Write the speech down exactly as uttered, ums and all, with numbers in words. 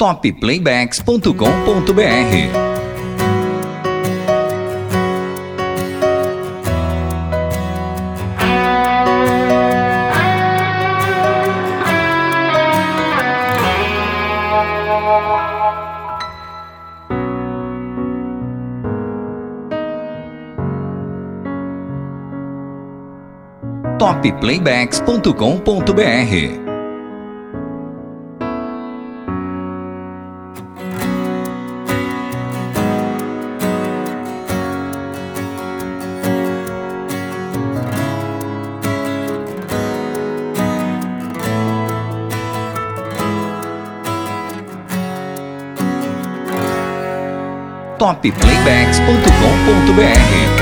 top playbacks ponto com ponto br. top playbacks ponto com ponto br. top playbacks ponto com ponto br.